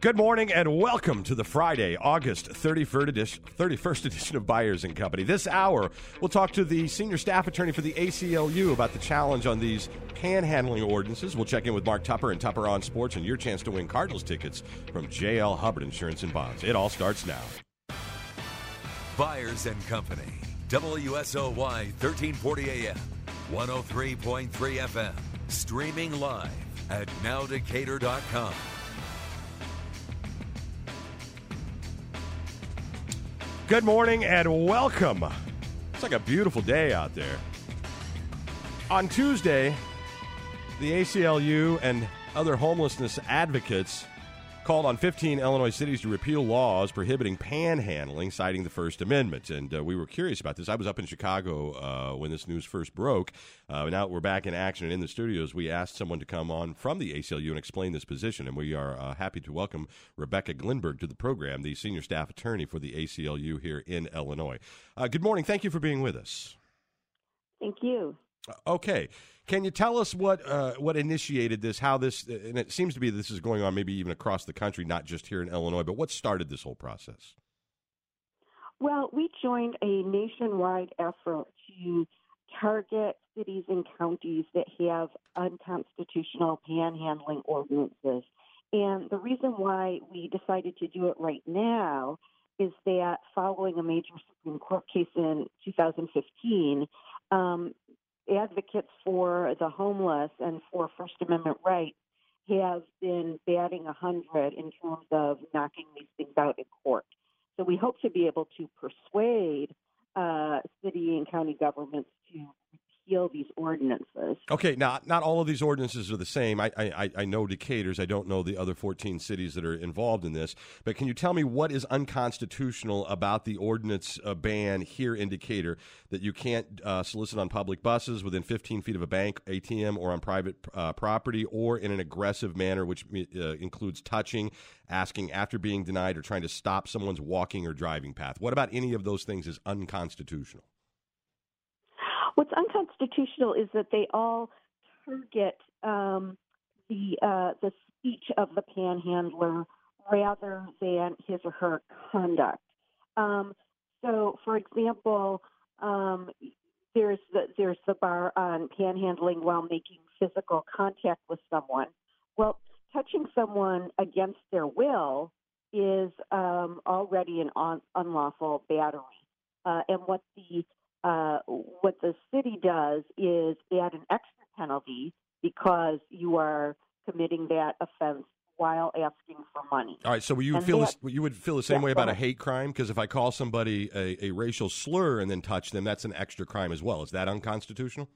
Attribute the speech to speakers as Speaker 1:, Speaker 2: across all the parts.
Speaker 1: Good morning and welcome to the Friday, August 31st edition of Byers & Company. This hour, we'll talk to the senior staff attorney for the ACLU about the challenge on these panhandling ordinances. We'll check in with Mark Tupper and Tupper on Sports and your chance to win Cardinals tickets from J.L. Hubbard Insurance and Bonds. It all starts now.
Speaker 2: Byers & Company, WSOY 1340 AM, 103.3 FM, streaming live at nowdecatur.com.
Speaker 1: Good morning and welcome. It's like a beautiful day out there. On Tuesday, the ACLU and other homelessness advocates called on 15 Illinois cities to repeal laws prohibiting panhandling, citing the First Amendment. And we were curious about this. I was up in Chicago when this news first broke. Now that we're back in action and in the studios, we asked someone to come on from the ACLU and explain this position. And we are happy to welcome Rebecca Glinberg to the program, the senior staff attorney for the ACLU here in Illinois. Good morning. Thank you for being with us.
Speaker 3: Thank you.
Speaker 1: Okay. Can you tell us what initiated this, how this, and it seems to be this is going on maybe even across the country, not just here in Illinois, but what started this whole process?
Speaker 3: Well, we joined a nationwide effort to target cities and counties that have unconstitutional panhandling ordinances. And the reason why we decided to do it right now is that following a major Supreme Court case in 2015, advocates for the homeless and for First Amendment rights have been batting 100 in terms of knocking these things out in court. So we hope to be able to persuade city and county governments to repeal these ordinances.
Speaker 1: Okay, now, not all of these ordinances are the same. I know Decatur's. I don't know the other 14 cities that are involved in this. But can you tell me what is unconstitutional about the ordinance ban here in Decatur, that you can't solicit on public buses within 15 feet of a bank, ATM, or on private property, or in an aggressive manner, which includes touching, asking after being denied, or trying to stop someone's walking or driving path? What about any of those things is unconstitutional?
Speaker 3: What's unconstitutional is that they all target the speech of the panhandler rather than his or her conduct. So, for example, there's the bar on panhandling while making physical contact with someone. Well, touching someone against their will is already an unlawful battery, and what the city does is add an extra penalty because you are committing that offense while asking for money.
Speaker 1: All right, so you would feel the same way about a hate crime? Because if I call somebody a racial slur and then touch them, that's an extra crime as well. Is that unconstitutional?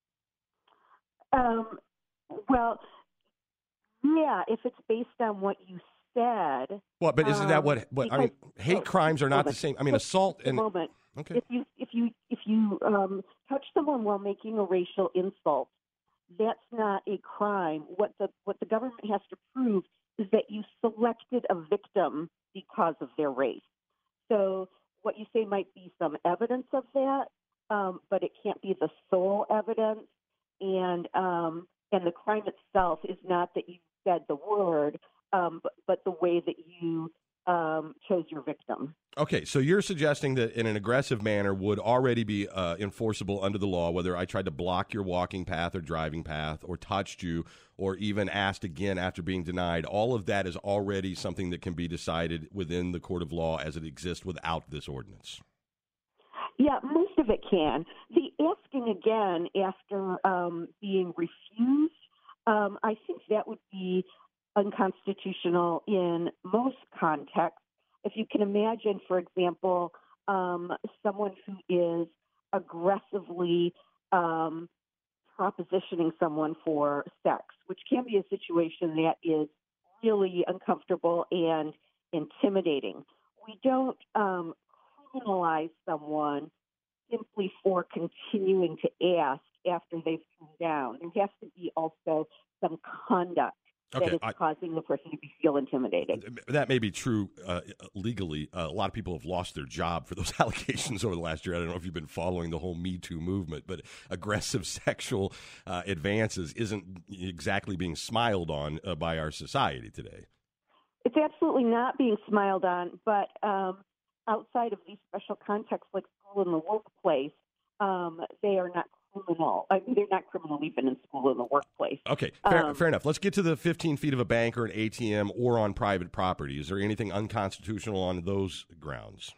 Speaker 3: Well, yeah, if it's based on what you said.
Speaker 1: Well, but isn't that what I mean? Hate crimes are not the same. I mean, assault and okay.
Speaker 3: If you touch someone while making a racial insult, that's not a crime. What the government has to prove is that you selected a victim because of their race. So what you say might be some evidence of that, but it can't be the sole evidence. And the crime itself is not that you said the word, but the way that you chose your victim.
Speaker 1: Okay, so you're suggesting that in an aggressive manner would already be enforceable under the law, whether I tried to block your walking path or driving path or touched you or even asked again after being denied. All of that is already something that can be decided within the court of law as it exists without this ordinance.
Speaker 3: Yeah, most of it can. The asking again after being refused, I think that would be unconstitutional in most contexts. If you can imagine, for example, someone who is aggressively propositioning someman for sex, which can be a situation that is really uncomfortable and intimidating. We don't criminalize someone simply for continuing to ask after they've turned down. There has to be also some conduct that is causing the person to feel intimidated.
Speaker 1: That may be true legally. A lot of people have lost their job for those allegations over the last year. I don't know if you've been following the whole Me Too movement, but aggressive sexual advances isn't exactly being smiled on by our society today.
Speaker 3: It's absolutely not being smiled on, but outside of these special contexts like school and the workplace, they are not criminal. I mean, they're not criminal even in school and the workplace.
Speaker 1: Okay, fair enough. Let's get to the 15 feet of a bank or an ATM or on private property. Is there anything unconstitutional on those grounds?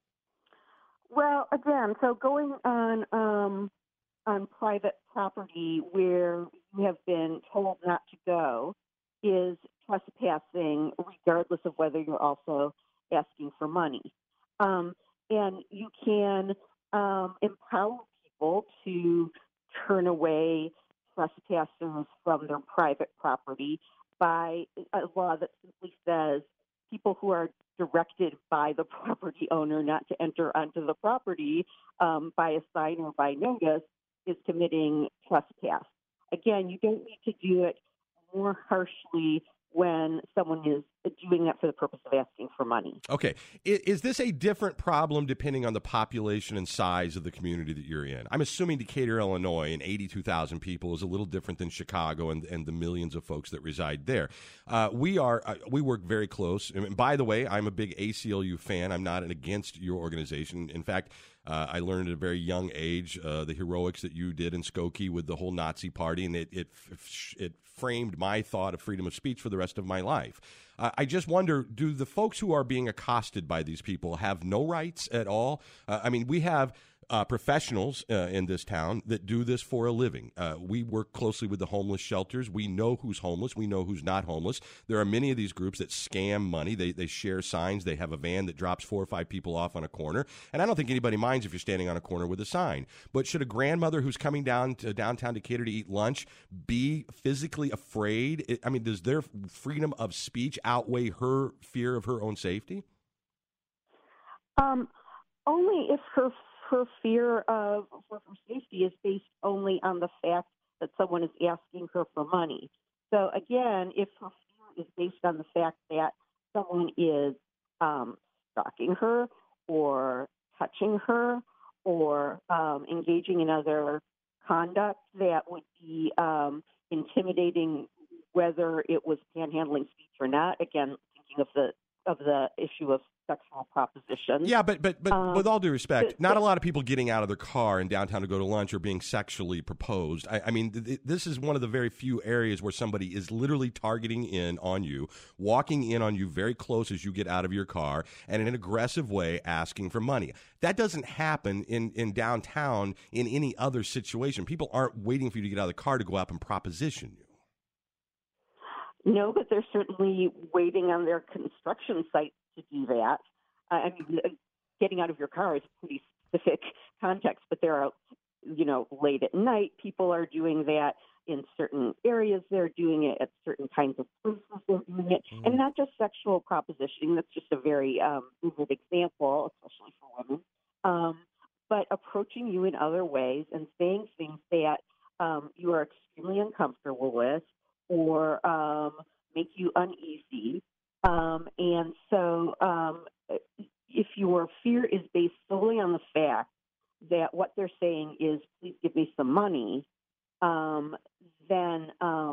Speaker 3: Well, again, so going on private property where you have been told not to go is trespassing, regardless of whether you're also asking for money. And you can empower people to turn away trespassers from their private property by a law that simply says people who are directed by the property owner not to enter onto the property by a sign or by notice is committing trespass. Again, you don't need to do it more harshly when someone is doing that for the purpose of asking for money.
Speaker 1: Okay. Is this a different problem depending on the population and size of the community that you're in? I'm assuming Decatur, Illinois, and 82,000 people is a little different than Chicago and the millions of folks that reside there. We work very close. And by the way, I'm a big ACLU fan. I'm not against your organization. In fact, I learned at a very young age the heroics that you did in Skokie with the whole Nazi party, and it framed my thought of freedom of speech for the rest of my life. I just wonder, do the folks who are being accosted by these people have no rights at all? I mean, we have professionals in this town that do this for a living. We work closely with the homeless shelters. We know who's homeless. We know who's not homeless. There are many of these groups that scam money. They share signs. They have a van that drops 4 or 5 people off on a corner. And I don't think anybody minds if you're standing on a corner with a sign. But should a grandmother who's coming down to downtown Decatur to eat lunch be physically afraid? I mean, does their freedom of speech outweigh her fear of her own safety?
Speaker 3: Only if her fear of her safety is based only on the fact that someone is asking her for money. So again, if her fear is based on the fact that someone is stalking her or touching her or engaging in other conduct that would be intimidating, whether it was panhandling speech or not, again, thinking of the issue of sexual proposition.
Speaker 1: Yeah, but with all due respect, not a lot of people getting out of their car in downtown to go to lunch are being sexually proposed. I mean, this is one of the very few areas where somebody is literally targeting in on you, walking in on you very close as you get out of your car, and in an aggressive way asking for money. That doesn't happen in downtown in any other situation. People aren't waiting for you to get out of the car to go up and proposition you.
Speaker 3: No, but they're certainly waiting on their construction site to do that. I mean, getting out of your car is a pretty specific context, but there are, late at night, people are doing that in certain areas. They're doing it at certain kinds of places. They're doing it, and not just sexual propositioning. That's just a very vivid example, especially for women. But approaching you in other ways and saying things that you are extremely uncomfortable with or make you uneasy. And so if your fear is based solely on the fact that what they're saying is, please give me some money, then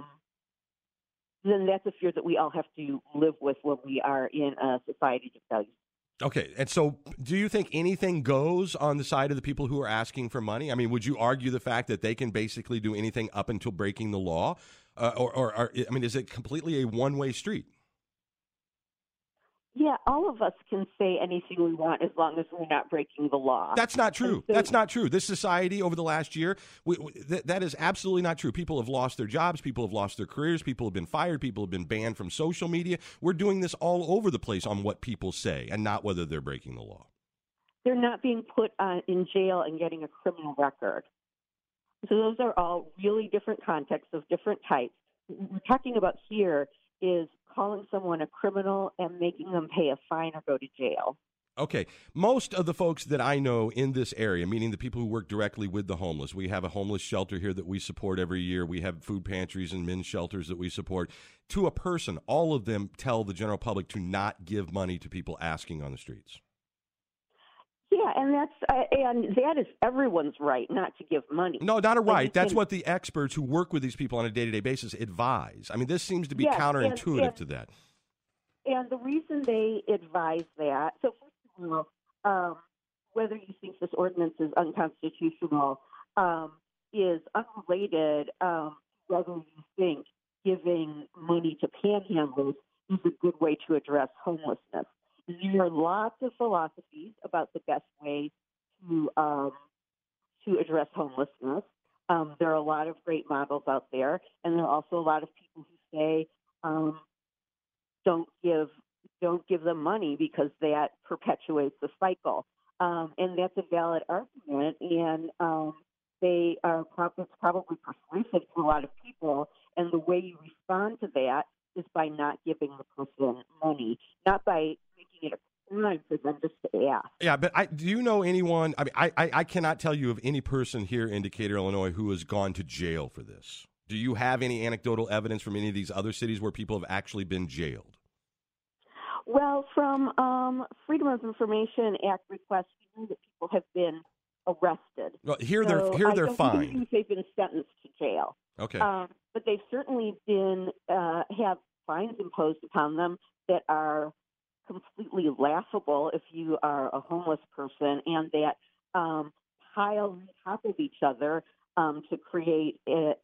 Speaker 3: that's a fear that we all have to live with when we are in a society that values.
Speaker 1: Okay, and so do you think anything goes on the side of the people who are asking for money? I mean, would you argue the fact that they can basically do anything up until breaking the law? Or is it completely a one-way street?
Speaker 3: Yeah, all of us can say anything we want as long as we're not breaking the law.
Speaker 1: That's not true. That's not true. This society over the last year, that is absolutely not true. People have lost their jobs. People have lost their careers. People have been fired. People have been banned from social media. We're doing this all over the place on what people say and not whether they're breaking the law.
Speaker 3: They're not being put in jail and getting a criminal record. So those are all really different contexts of different types. What we're talking about here is calling someone a criminal and making them pay a fine or go to jail.
Speaker 1: Okay. Most of the folks that I know in this area, meaning the people who work directly with the homeless, we have a homeless shelter here that we support every year. We have food pantries and men's shelters that we support. To a person, all of them tell the general public to not give money to people asking on the streets.
Speaker 3: Yeah, and that is everyone's right not to give money.
Speaker 1: No, not a right. That's what the experts who work with these people on a day-to-day basis advise. I mean, this seems to be counterintuitive to that.
Speaker 3: And the reason they advise that, so first of all, whether you think this ordinance is unconstitutional is unrelated whether you think giving money to panhandlers is a good way to address homelessness. There are lots of philosophies about the best way to address homelessness. There are a lot of great models out there, and there are also a lot of people who say don't give them money because that perpetuates the cycle. And that's a valid argument, and it's probably persuasive to a lot of people. And the way you respond to that is by not giving the person money, not by making it a crime for them just to ask.
Speaker 1: Yeah, but do you know anyone? I mean, I cannot tell you of any person here in Decatur, Illinois, who has gone to jail for this. Do you have any anecdotal evidence from any of these other cities where people have actually been jailed?
Speaker 3: Well, from Freedom of Information Act requests, we know that people have been arrested.
Speaker 1: Well, here they're fine.
Speaker 3: I don't think they've been sentenced to jail.
Speaker 1: Okay.
Speaker 3: But they've certainly been have fines imposed upon them that are completely laughable if you are a homeless person, and that pile on top of each other to create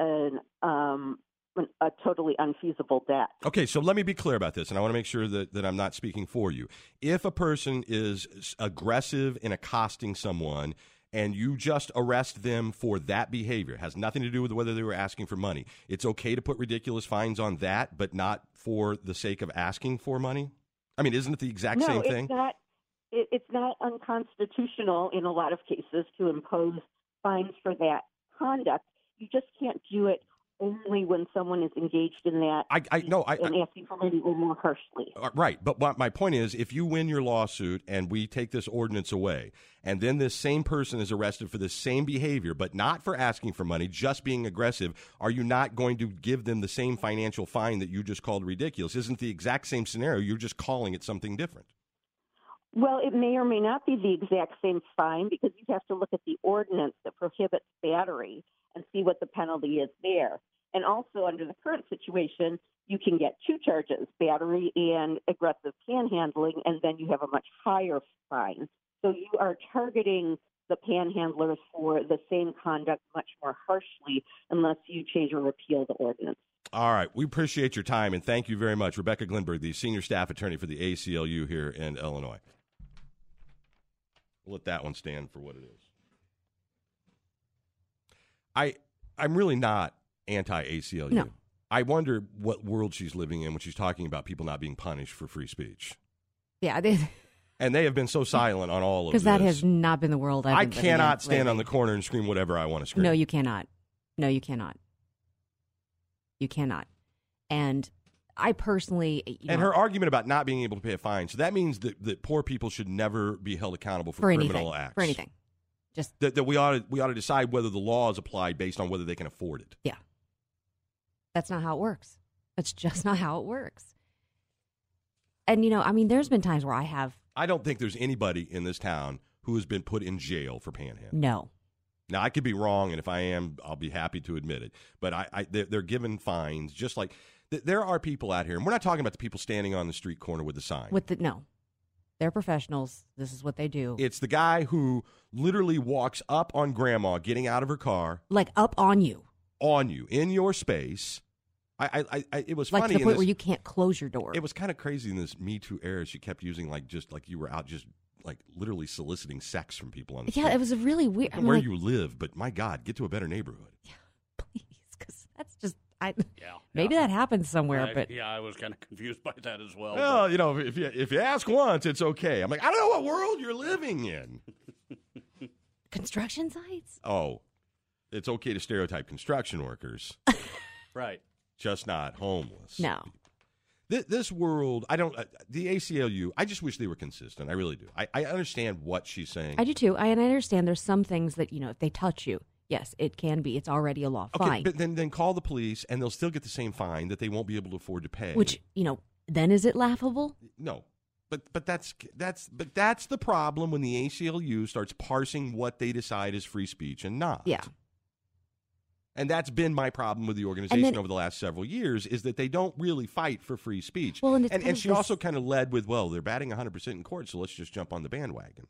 Speaker 3: a totally unfeasible debt.
Speaker 1: Okay, so let me be clear about this, and I want to make sure that I'm not speaking for you. If a person is aggressive in accosting someone and you just arrest them for that behavior, it has nothing to do with whether they were asking for money, it's okay to put ridiculous fines on that, but not for the sake of asking for money? I mean, isn't it the exact same thing?
Speaker 3: No, it's not unconstitutional in a lot of cases to impose fines for that conduct. You just can't do it only when someone is engaged in that and asking for money or more harshly.
Speaker 1: Right. But my point is, if you win your lawsuit and we take this ordinance away, and then this same person is arrested for the same behavior, but not for asking for money, just being aggressive, are you not going to give them the same financial fine that you just called ridiculous? Isn't the exact same scenario? You're just calling it something different.
Speaker 3: Well, it may or may not be the exact same fine, because you have to look at the ordinance that prohibits battery and see what the penalty is there. And also, under the current situation, you can get two charges, battery and aggressive panhandling, and then you have a much higher fine. So you are targeting the panhandlers for the same conduct much more harshly unless you change or repeal the ordinance.
Speaker 1: All right. We appreciate your time, and thank you very much. Rebecca Glinberg, the senior staff attorney for the ACLU here in Illinois. We'll let that one stand for what it is. I'm really not anti-ACLU.
Speaker 4: No.
Speaker 1: I wonder what world she's living in when she's talking about people not being punished for free speech.
Speaker 4: Yeah.
Speaker 1: And they have been so silent on all of this.
Speaker 4: Because that has not been the world I've been living in.
Speaker 1: I cannot stand on the corner and scream whatever I want to scream.
Speaker 4: No, you cannot. No, you cannot. You cannot. And I personally...
Speaker 1: And her argument about not being able to pay a fine, so that means that poor people should never be held accountable for criminal acts.
Speaker 4: For anything. Just
Speaker 1: that we ought to decide whether the law is applied based on whether they can afford it.
Speaker 4: Yeah. That's not how it works. That's just not how it works. And, there's been times where I don't
Speaker 1: think there's anybody in this town who has been put in jail for panhandling.
Speaker 4: No.
Speaker 1: Now, I could be wrong, and if I am, I'll be happy to admit it. But they're given fines, just like there are people out here, and we're not talking about the people standing on the street corner with the sign.
Speaker 4: No. They're professionals. This is what they do.
Speaker 1: It's the guy who literally walks up on grandma getting out of her car.
Speaker 4: Like up on you.
Speaker 1: On you, in your space. It was
Speaker 4: like
Speaker 1: funny.
Speaker 4: To the point where you can't close your door.
Speaker 1: It was kind of crazy in this Me Too era. She kept using like you were out just like literally soliciting sex from people on the street.
Speaker 4: Yeah, it was a really weird.
Speaker 1: Where you live, but my God, get to a better neighborhood.
Speaker 4: Yeah, please, because that's just maybe that happens somewhere. But
Speaker 5: I was kind of confused by that as well.
Speaker 1: Well, if you ask once, it's okay. I'm like, I don't know what world you're living in.
Speaker 4: Construction sites?
Speaker 1: Oh, it's okay to stereotype construction workers.
Speaker 5: Right.
Speaker 1: Just not homeless.
Speaker 4: No.
Speaker 1: This world, the ACLU, I just wish they were consistent. I really do. I understand what she's saying.
Speaker 4: I do too. And I understand there's some things that, if they touch you, yes, it can be. It's already a law.
Speaker 1: Okay,
Speaker 4: fine.
Speaker 1: But then call the police and they'll still get the same fine that they won't be able to afford to pay.
Speaker 4: Which, then is it laughable?
Speaker 1: No. But that's the problem when the ACLU starts parsing what they decide is free speech and not.
Speaker 4: Yeah.
Speaker 1: And that's been my problem with the organization over the last several years, is that they don't really fight for free speech.
Speaker 4: Well,
Speaker 1: and she also kind of led with, well, they're batting 100% in court, so let's just jump on the bandwagon.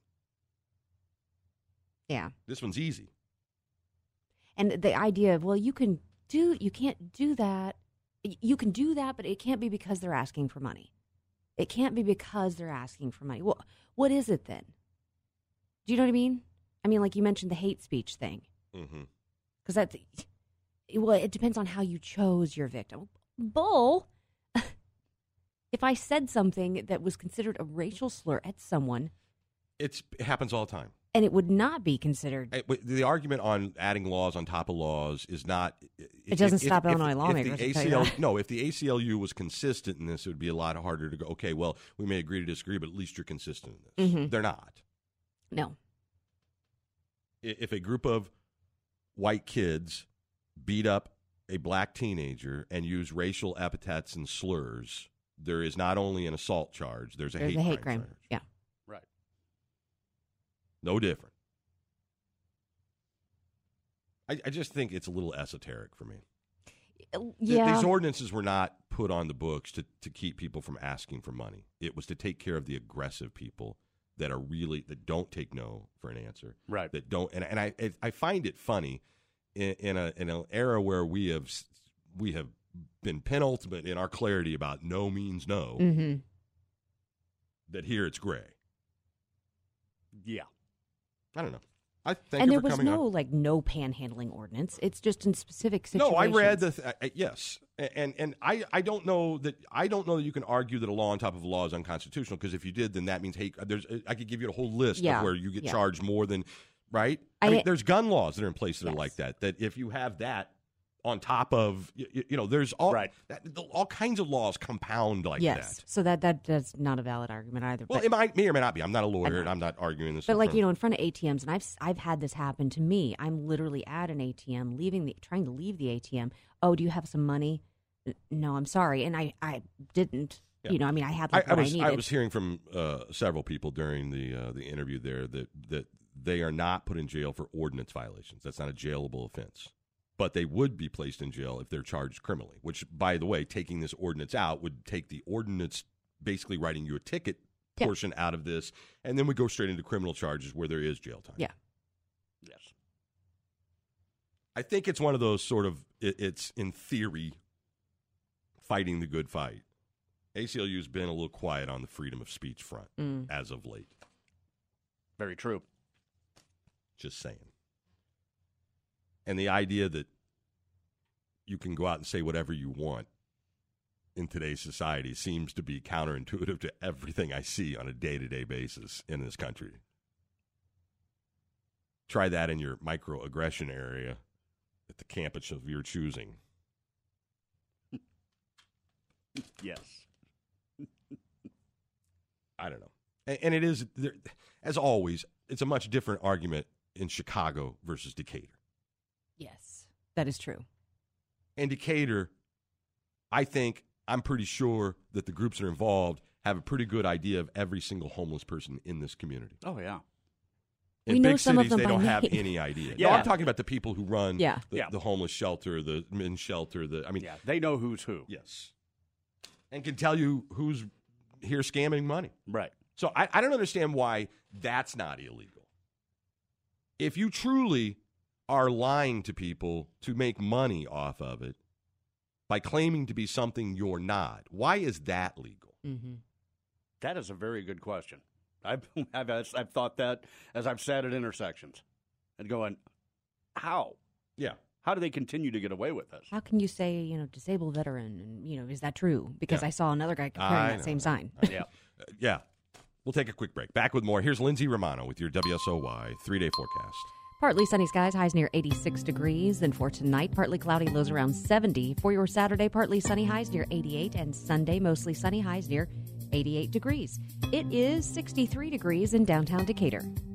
Speaker 4: Yeah.
Speaker 1: This one's easy.
Speaker 4: And the idea of, well, you can't do that. You can do that, but it can't be because they're asking for money. It can't be because they're asking for money. Well, what is it then? Do you know what I mean? I mean, like you mentioned the hate speech thing.
Speaker 1: Mm-hmm.
Speaker 4: Because it depends on how you chose your victim. Bull. If I said something that was considered a racial slur at someone,
Speaker 1: it happens all the time.
Speaker 4: And it would not be considered.
Speaker 1: The argument on adding laws on top of laws is not.
Speaker 4: It doesn't stop Illinois lawmakers.
Speaker 1: If the ACLU was consistent in this, it would be a lot harder to go, okay, well, we may agree to disagree, but at least you're consistent in this.
Speaker 4: Mm-hmm.
Speaker 1: They're not.
Speaker 4: No.
Speaker 1: If a group of white kids beat up a black teenager and use racial epithets and slurs, there is not only an assault charge, there's a hate crime charge.
Speaker 4: Yeah.
Speaker 5: Right.
Speaker 1: No different. I just think it's a little esoteric for me.
Speaker 4: Yeah.
Speaker 1: These ordinances were not put on the books to keep people from asking for money. It was to take care of the aggressive people that don't take no for an answer.
Speaker 5: Right.
Speaker 1: That don't, and I find it funny in an era where we have been penultimate in our clarity about no means no.
Speaker 4: Mm-hmm.
Speaker 1: That here it's gray.
Speaker 5: Yeah.
Speaker 1: I don't know. Thank
Speaker 4: and
Speaker 1: you
Speaker 4: there
Speaker 1: for
Speaker 4: was
Speaker 1: coming on.
Speaker 4: no panhandling ordinance. It's just in specific situations.
Speaker 1: No, I read yes, and I don't know that you can argue that a law on top of a law is unconstitutional, because if you did, then that means I could give you a whole list of where you get charged more than right. I mean, there's gun laws that are in place that are like that. That if you have that on top of there's all kinds of laws compound like that.
Speaker 4: Yes, so that's not a valid argument either.
Speaker 1: Well, it may or may not be. I'm not a lawyer, and I'm not arguing this.
Speaker 4: But in front of ATMs, and I've had this happen to me. I'm literally at an ATM, trying to leave the ATM. Oh, do you have some money? No, I'm sorry, and I didn't. Yeah. I had what I needed.
Speaker 1: I was hearing from several people during the interview there that they are not put in jail for ordinance violations. That's not a jailable offense. But they would be placed in jail if they're charged criminally, which, by the way, taking this ordinance out would take the ordinance basically writing you a ticket portion out of this, and then we go straight into criminal charges where there is jail time.
Speaker 4: Yeah.
Speaker 5: Yes.
Speaker 1: I think it's one of those sort of, it's in theory, fighting the good fight. ACLU's been a little quiet on the freedom of speech front as of late.
Speaker 5: Very true.
Speaker 1: Just saying. And the idea that you can go out and say whatever you want in today's society seems to be counterintuitive to everything I see on a day-to-day basis in this country. Try that in your microaggression area at the campus of your choosing.
Speaker 5: Yes.
Speaker 1: I don't know. And it is, as always, it's a much different argument in Chicago versus Decatur.
Speaker 4: Yes, that is true.
Speaker 1: And Decatur, I'm pretty sure that the groups that are involved have a pretty good idea of every single homeless person in this community.
Speaker 5: Oh, yeah.
Speaker 1: In big cities, they don't have any idea.
Speaker 5: Yeah.
Speaker 1: No, I'm talking about the people who run
Speaker 5: the
Speaker 1: homeless shelter, the men's shelter.
Speaker 5: They know who's who.
Speaker 1: Yes. And can tell you who's here scamming money.
Speaker 5: Right.
Speaker 1: So I don't understand why that's not illegal. If you truly are lying to people to make money off of it by claiming to be something you're not, why is that legal?
Speaker 4: Mm-hmm.
Speaker 5: That is a very good question. I've thought that as I've sat at intersections and going, how?
Speaker 1: Yeah.
Speaker 5: How do they continue to get away with this?
Speaker 4: How can you say, disabled veteran, and, is that true? Because I saw another guy carrying that same sign.
Speaker 1: Yeah. We'll take a quick break. Back with more. Here's Lindsay Romano with your WSOY 3-day forecast.
Speaker 4: Partly sunny skies, highs near 86 degrees. And for tonight, partly cloudy, lows around 70. For your Saturday, partly sunny, highs near 88. And Sunday, mostly sunny, highs near 88 degrees. It is 63 degrees in downtown Decatur.